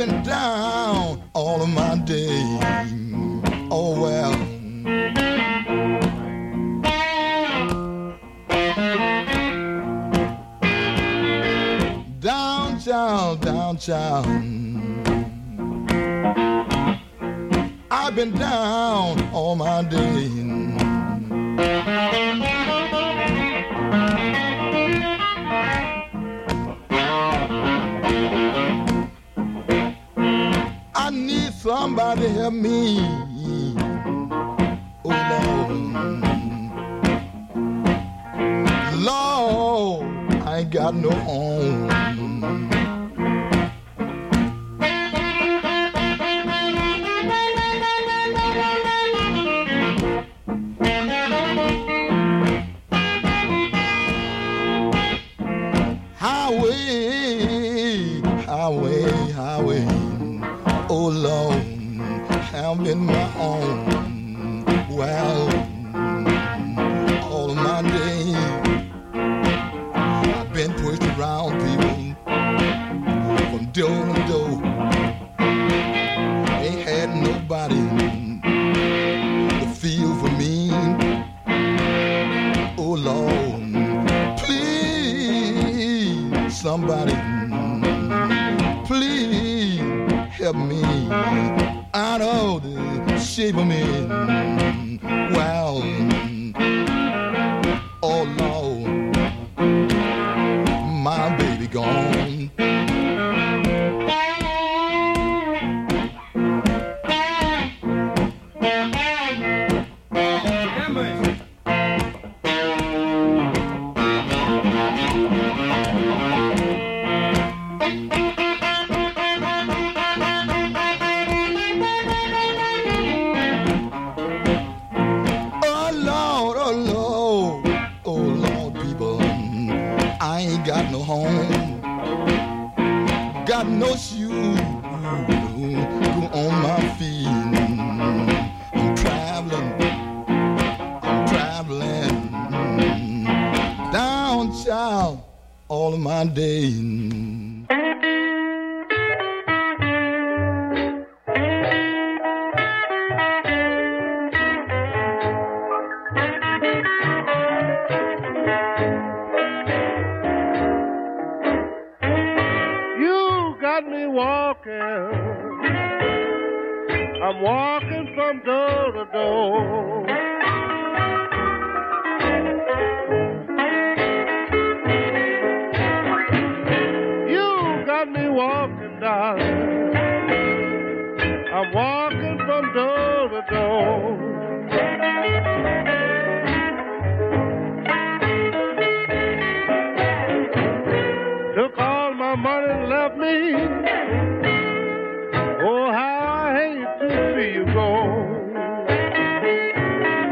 been down all of my days. Oh well. Down, child. I've been down all my days. I need somebody to help me. Oh Lord, Lord, I ain't got no home. Highway, oh Lord, I'm in my own. Well, all of my days I've been pushed around people from door to door. Ain't had nobody to feel for me. Oh Lord, please, somebody, please help me out of the shape of me. Well, oh Lord, my baby gone. Got no shoes on my feet. I'm traveling down, child, all of my days. I'm walking from door to door. You got me walking, darling. I'm walking from door to door. Took all my money and left me. Oh, how I hate to see you go.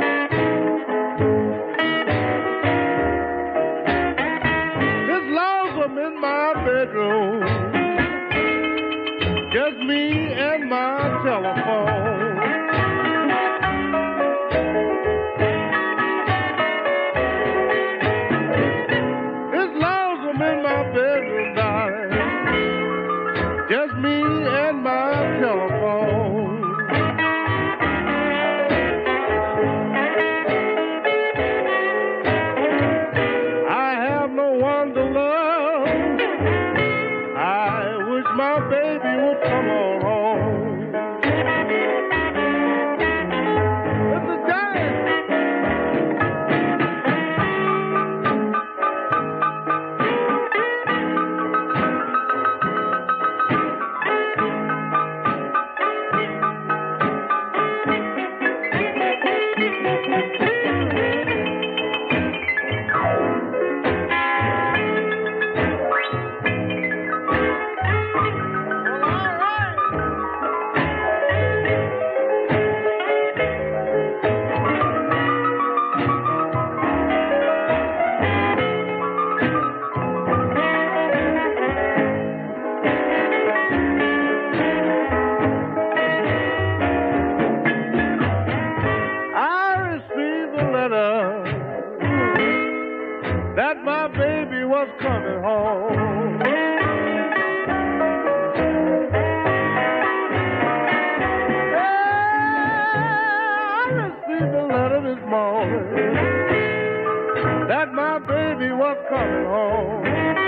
morning that my baby was coming home.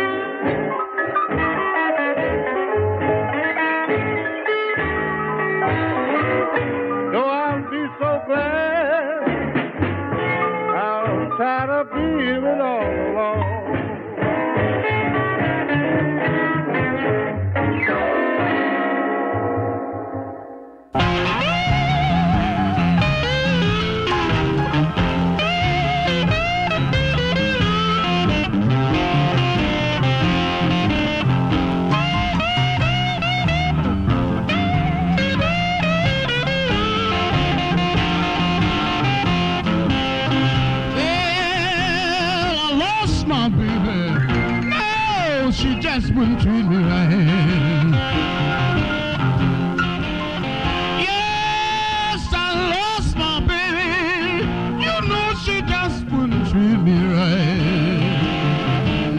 Though I'll be so glad, I'm tired of being all alone. She just wouldn't treat me right. Yes, I lost my baby. You know she just wouldn't treat me right.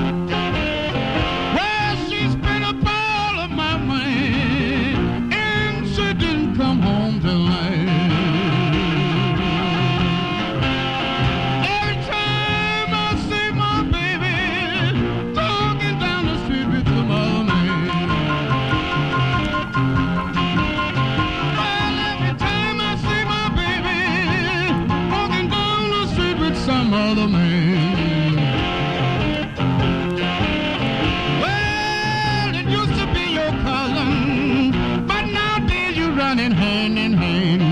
Well, she spent up all of my money and she didn't come home tonight. Every time I see my baby talking down the street with some other man. Well, every time I see my baby walking down the street with some other man. Well, it used to be your cousin, but nowadays you're running hand in hand.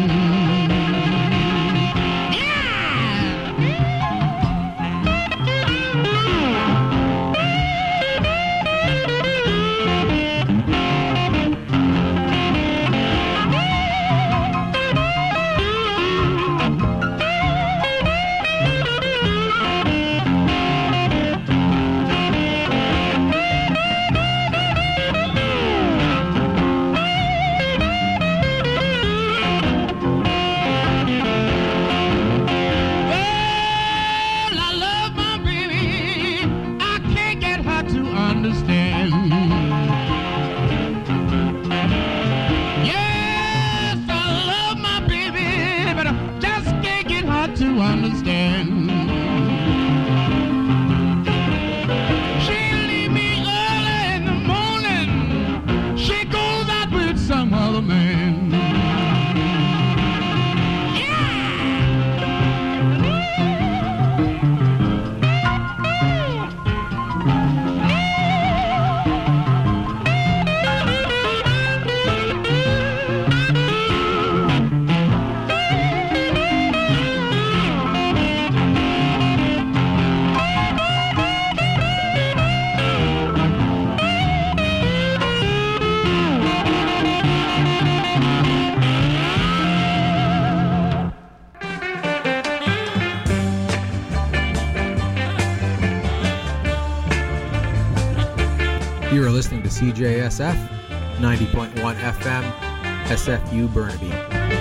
You are listening to CJSF 90.1 FM, SFU Burnaby.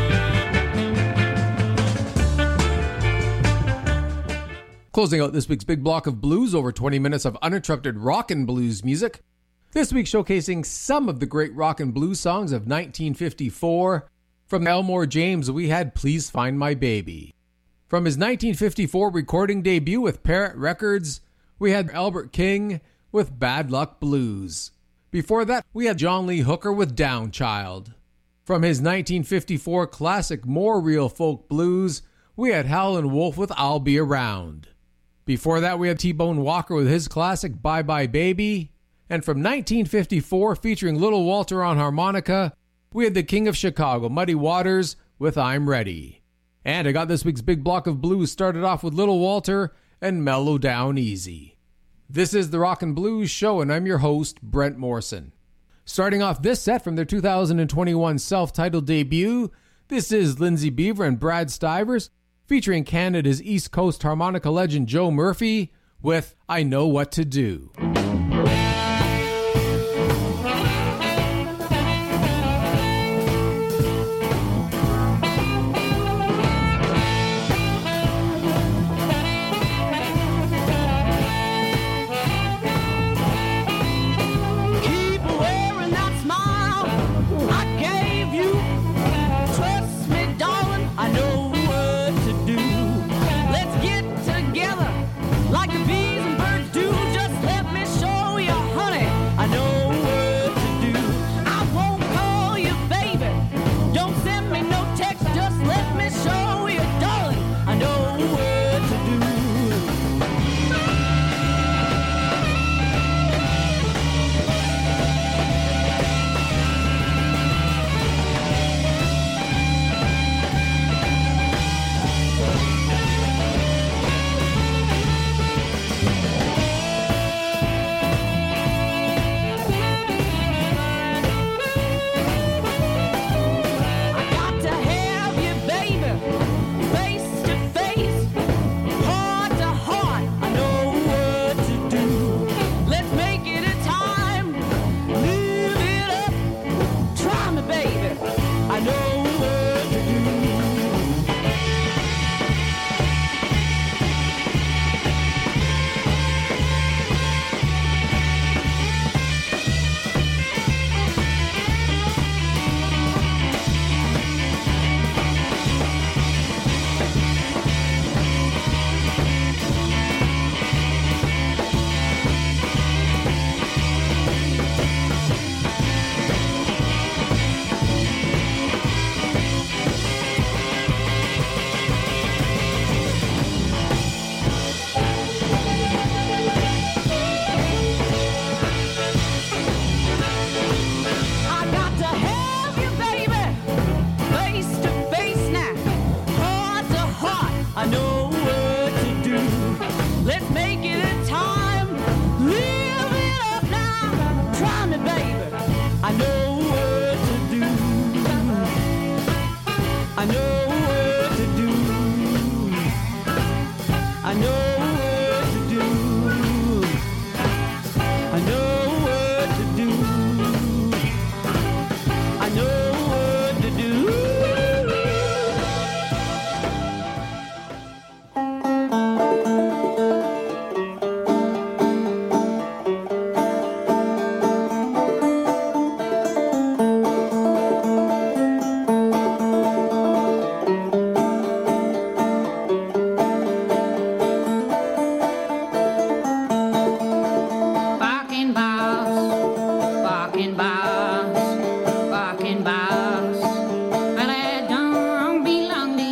Closing out this week's big block of blues, over 20 minutes of uninterrupted rock and blues music. This week showcasing some of the great rock and blues songs of 1954. From Elmore James, we had Please Find My Baby. From his 1954 recording debut with Parrot Records, we had Albert King with Bad Luck Blues. Before that, we had John Lee Hooker with Down Child. From his 1954 classic More Real Folk Blues, we had Howlin' Wolf with I'll Be Around. Before that, we had T-Bone Walker with his classic Bye Bye Baby. And from 1954, featuring Little Walter on harmonica, we had the King of Chicago, Muddy Waters, with I'm Ready. And I got this week's big block of blues started off with Little Walter and Mellow Down Easy. This is the Rock and Blues Show, and I'm your host, Brent Morrison. Starting off this set from their 2021 self-titled debut, this is Lindsay Beaver and Brad Stivers, featuring Canada's East Coast harmonica legend Joe Murphy, with I Know What to Do. I know what to do.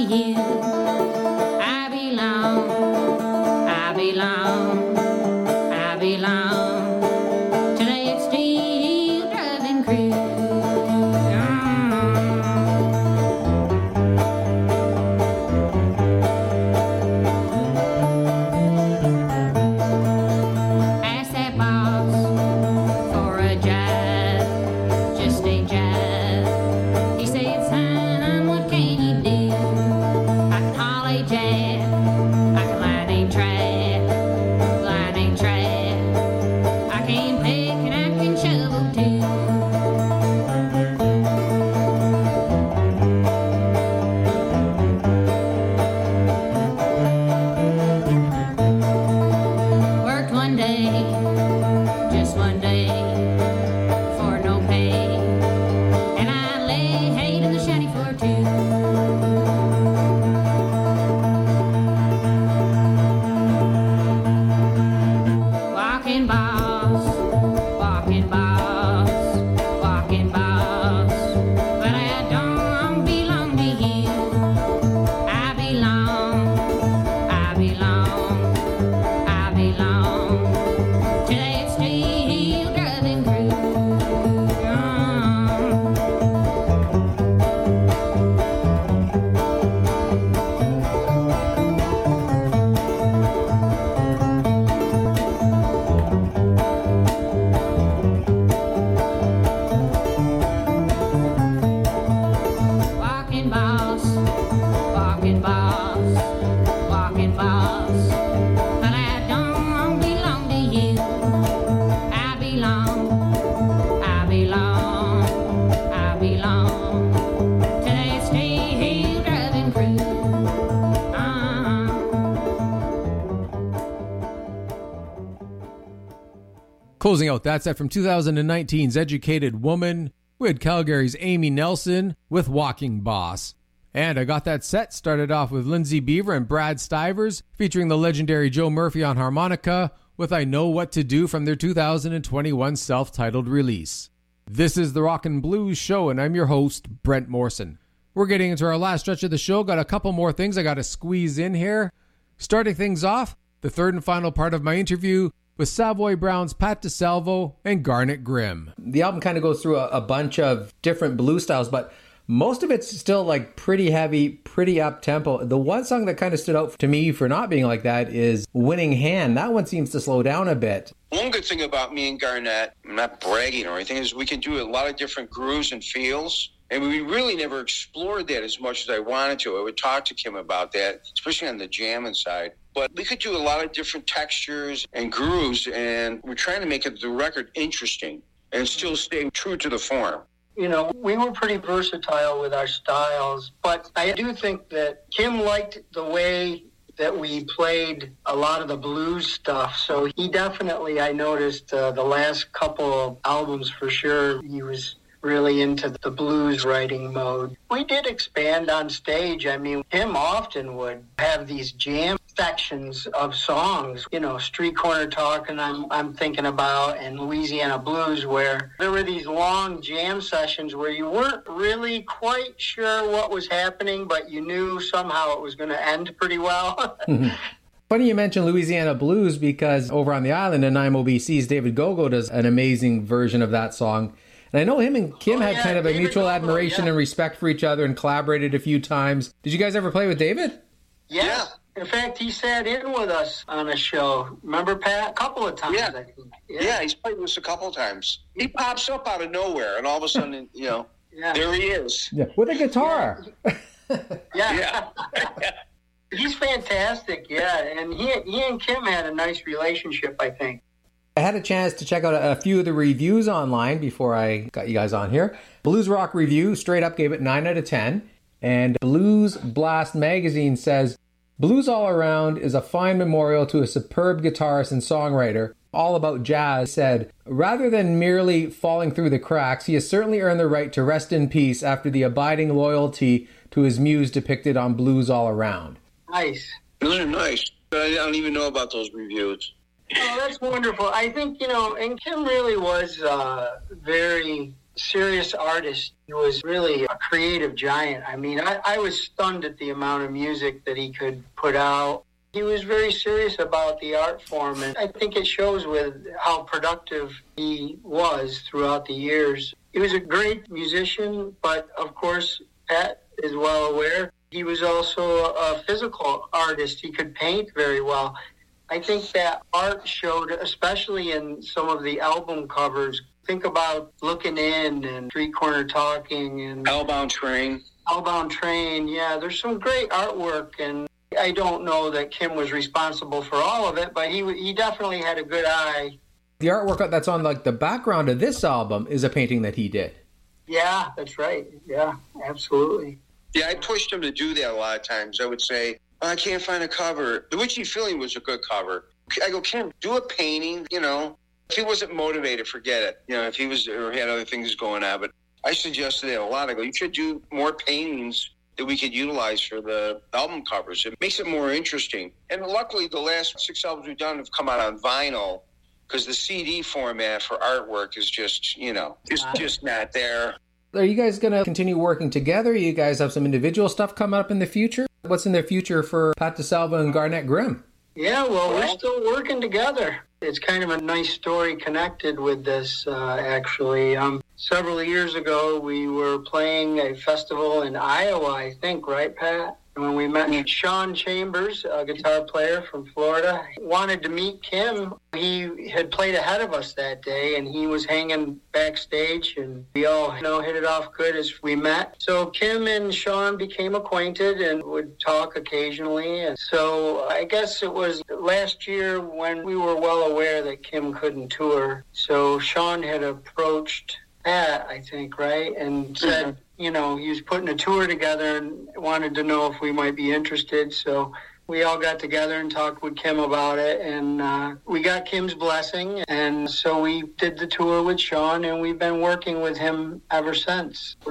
you. I belong, I belong, I belong to that steel driving crew. Ask that boss for a jive, just a jive. He said, son, what can you do? I can holly jab, I can lightning trap, lightning trap. I can pick and I can shovel too. Worked one day, just one day, for no pay. And I lay hay to the shady floor too. Walking boss, walking boss, walking boss. But I don't belong to you. I belong, I belong, I belong to that steel driving crew. Walking boss, walking boss, walking boss. But I don't belong to you. I belong, I belong, I belong to that steel driving crew. Closing out that set from 2019's Educated Woman, we had Calgary's Amy Nelson with Walking Boss. And I got that set started off with Lindsay Beaver and Brad Stivers, featuring the legendary Joe Murphy on harmonica, with I Know What to Do from their 2021 self-titled release. This is the Rock and Blues Show, and I'm your host, Brent Morrison. We're getting into our last stretch of the show. Got a couple more things I got to squeeze in here. Starting things off, the third and final part of my interview with Savoy Brown's Pat DeSalvo and Garnet Grimm. The album kind of goes through a bunch of different blues styles, but most of it's still like pretty heavy, pretty up-tempo. The one song that kind of stood out to me for not being like that is Winning Hand. That one seems to slow down a bit. One good thing about me and Garnet, I'm not bragging or anything, is we can do a lot of different grooves and feels. And we really never explored that as much as I wanted to. I would talk to Kim about that, especially on the jamming side. But we could do a lot of different textures and grooves, and we're trying to make the record interesting and still stay true to the form. You know, we were pretty versatile with our styles, but I do think that Kim liked the way that we played a lot of the blues stuff. So he definitely, I noticed the last couple of albums for sure, he was really into the blues writing mode. We did expand on stage. I mean, Kim often would have these jam sections of songs, you know, Street Corner Talkin' I'm thinking about, and Louisiana Blues, where there were these long jam sessions where you weren't really quite sure what was happening, but you knew somehow it was going to end pretty well. Funny you mentioned Louisiana Blues, because over on the island in IMOBC's David Gogo does an amazing version of that song. And I know him and Kim had kind of a mutual admiration and respect for each other and collaborated a few times. Did you guys ever play with David? Yeah. In fact, he sat in with us on a show. Remember, Pat? A couple of times, Yeah. I think. Yeah, he's played with us a couple times. He pops up out of nowhere, and all of a sudden, you know, there he is. Yeah, with a guitar. Yeah. He's fantastic, yeah. And he and Kim had a nice relationship, I think. I had a chance to check out a few of the reviews online before I got you guys on here. Blues Rock Review straight up gave it 9 out of 10. And Blues Blast Magazine says, Blues All Around is a fine memorial to a superb guitarist and songwriter. All About Jazz said, rather than merely falling through the cracks, he has certainly earned the right to rest in peace after the abiding loyalty to his muse depicted on Blues All Around. Nice. Those are nice. I don't even know about those reviews. Oh, that's wonderful. I think, you know, and Kim really was very serious artist. He was really a creative giant. I mean, I was stunned at the amount of music that he could put out. He was very serious about the art form, and I think it shows with how productive he was throughout the years. He was a great musician, but of course, Pat is well aware, he was also a physical artist. He could paint very well. I think that art showed, especially in some of the album covers. Think about Looking In and Street Corner Talking and Hellbound Train. Hellbound Train, yeah. There's some great artwork, and I don't know that Kim was responsible for all of it, but he definitely had a good eye. The artwork that's on like the background of this album is a painting that he did. Yeah, that's right. Yeah, absolutely. Yeah, I pushed him to do that a lot of times. I would say, I can't find a cover. The Witchy Feeling was a good cover. I go, Kim, do a painting, you know. If he wasn't motivated, forget it. You know, if he was or had other things going on. But I suggested it a lot. I go, you should do more paintings that we could utilize for the album covers. It makes it more interesting. And luckily, the last 6 albums we've done have come out on vinyl, because the CD format for artwork is just, you know, just not there. Are you guys going to continue working together? You guys have some individual stuff coming up in the future? What's in the future for Pat DeSalvo and Garnett Grimm? Yeah, well, we're still working together. It's kind of a nice story connected with this, actually. Several years ago, we were playing a festival in Iowa, I think, right, Pat? When we met Sean Chambers, a guitar player from Florida, wanted to meet Kim. He had played ahead of us that day, and he was hanging backstage, and we all, hit it off good as we met. So Kim and Sean became acquainted and would talk occasionally. And so I guess it was last year when we were well aware that Kim couldn't tour. So Sean had approached Pat, I think, right, and said, he was putting a tour together and wanted to know if we might be interested. So we all got together and talked with Kim about it, and we got Kim's blessing. And so we did the tour with Sean, and we've been working with him ever since. We're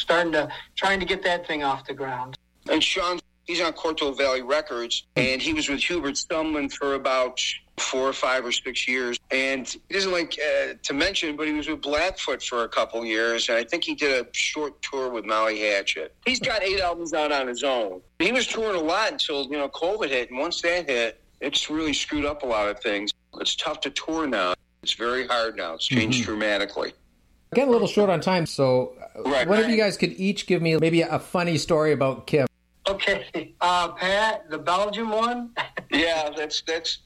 trying to get that thing off the ground. And Sean, he's on Corto Valley Records, and he was with Hubert Stillman for about 4 or 5 or 6 years. And he doesn't like to mention, but he was with Blackfoot for a couple years, and I think he did a short tour with Molly Hatchet. He's got 8 albums out on his own. He was touring a lot until, COVID hit, and once that hit, it's really screwed up a lot of things. It's tough to tour now. It's very hard now. It's changed dramatically. Getting a little short on time, so one of you guys could each give me maybe a funny story about Kim. Okay, Pat, the Belgium one. Yeah, that's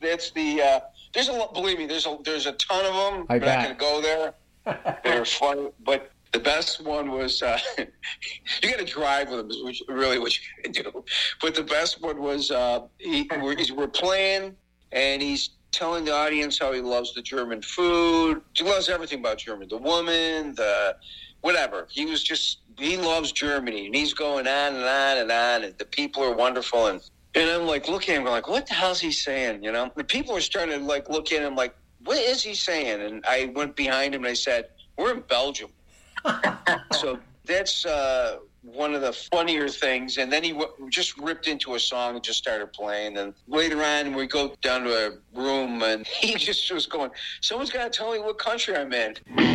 the. There's a lot. Believe me, there's a ton of them. I'm not going to go there. They're fun, but the best one was you got to drive with them. Is really what you got to do. But the best one was we're playing, and he's telling the audience how he loves the German food. He loves everything about Germany. The woman, the whatever. He loves Germany, and he's going on and on and on, and the people are wonderful. And I'm like, looking at him, like, what the hell's he saying, The people are starting to, like, look at him like, what is he saying? And I went behind him, and I said, we're in Belgium. So that's one of the funnier things. And then he just ripped into a song and just started playing. And later on, we go down to a room, and he just was going, someone's got to tell me what country I'm in.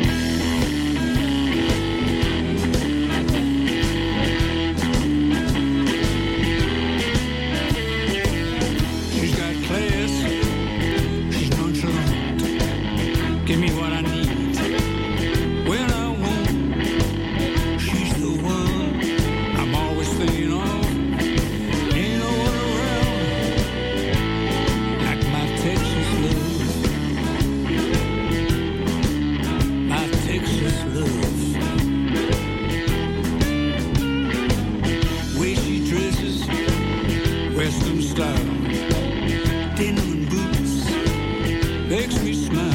Give me what I need when I want. She's the one I'm always thinking of. Ain't no one around like my Texas love. My Texas love. Way she dresses, Western style, denim and boots, makes me smile.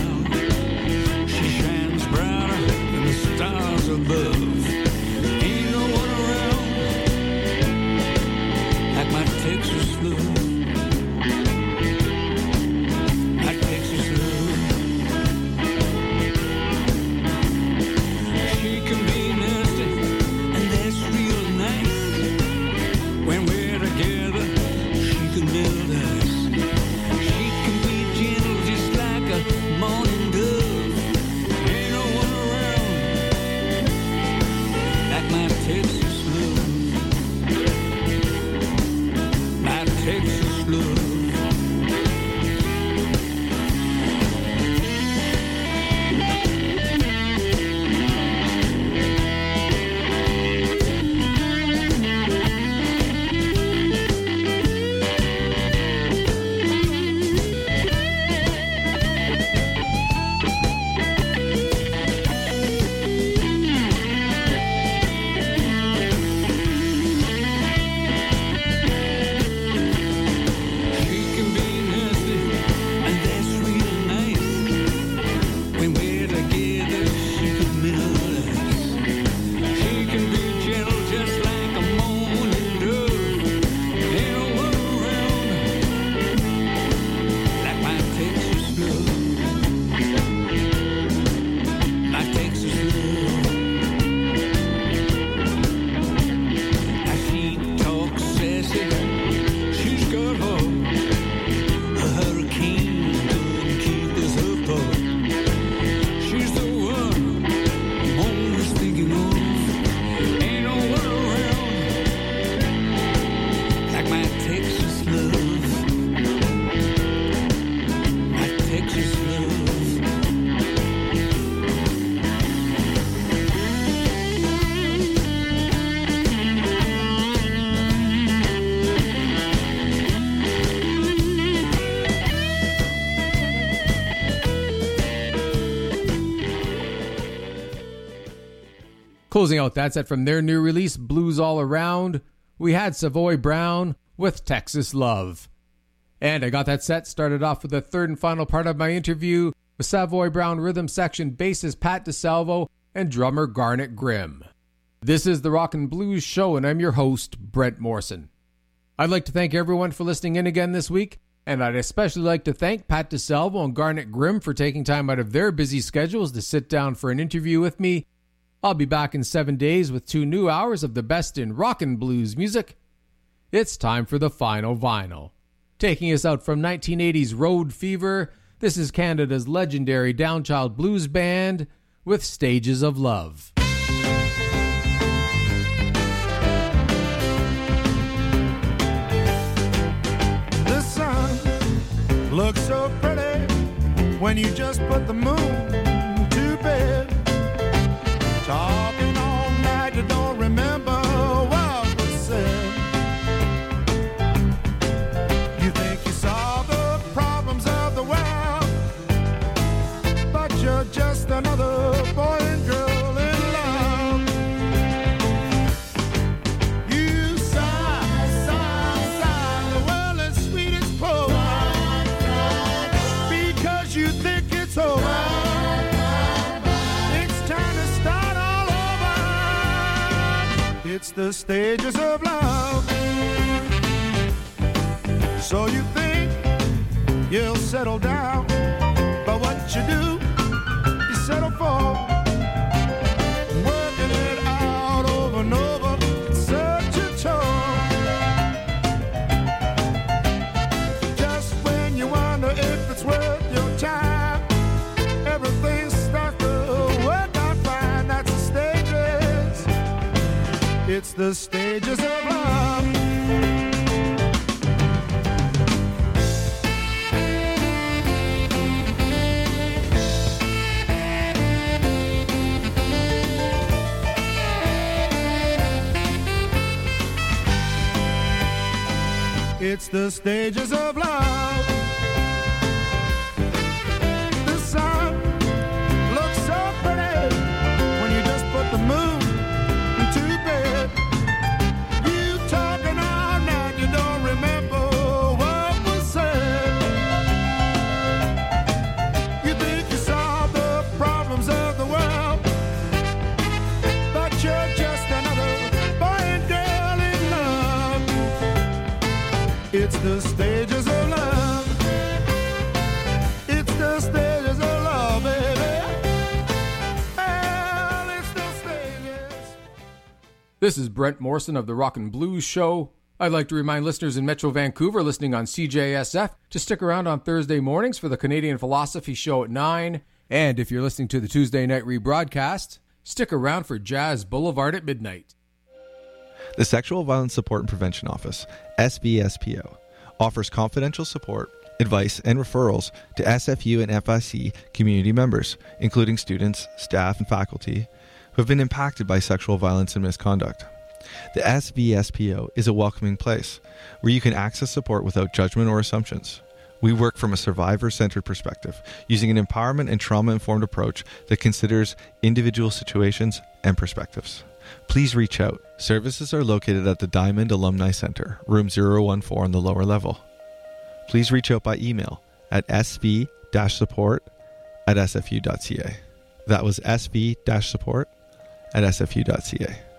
Stars above, ain't no one around like my Texas love, my Texas love. She can be nasty, and that's real nice. When we're together, she can melt ice. She can be gentle, just like a morning dove. Ain't no one around love. Closing out that set from their new release, Blues All Around, we had Savoy Brown with Texas Love. And I got that set started off with the third and final part of my interview with Savoy Brown Rhythm Section bassist Pat DeSalvo and drummer Garnet Grimm. This is the Rock and Blues Show, and I'm your host, Brent Morrison. I'd like to thank everyone for listening in again this week, and I'd especially like to thank Pat DeSalvo and Garnet Grimm for taking time out of their busy schedules to sit down for an interview with me. I'll be back in 7 days with 2 new hours of the best in rock and blues music. It's time for the final vinyl. Taking us out from 1980's Road Fever, this is Canada's legendary Downchild Blues Band with Stages of Love. The sun looks so pretty when you just put the moon to bed. Talking all night, you don't remember what was said. You think you solved the problems of the world, but you're just another boy and girl in love. You sigh, sigh, sigh, the world is sweet as poison, because you think it's over. It's time to start all over. It's the stages of love. So you think you'll settle down, but what you do, you settle for working it out over and over. It's such a chore. Just when you wonder if it's worth your time, everything starts to work out fine. That's the stages. It's the stages of love. It's the stages of love. The sun looks so pretty when you just put the moon to bed. You talking all night, you don't remember what was said. You think you solved the problems of the world, but you're just another boy and girl in love. It's the stages of love. It's the stages of love, baby. Well, it's the stages. This is Brent Morrison of the Rock and Blues Show. I'd like to remind listeners in Metro Vancouver listening on CJSF to stick around on Thursday mornings for the Canadian Philosophy Show at 9. And if you're listening to the Tuesday night rebroadcast, stick around for Jazz Boulevard at midnight. The Sexual Violence Support and Prevention Office, SVSPO, offers confidential support, advice, and referrals to SFU and FIC community members, including students, staff, and faculty who have been impacted by sexual violence and misconduct. The SVSPO is a welcoming place where you can access support without judgment or assumptions. We work from a survivor-centered perspective, using an empowerment and trauma-informed approach that considers individual situations and perspectives. Please reach out. Services are located at the Diamond Alumni Center, room 014 on the lower level. Please reach out by email at sv-support@sfu.ca. That was sv-support@sfu.ca.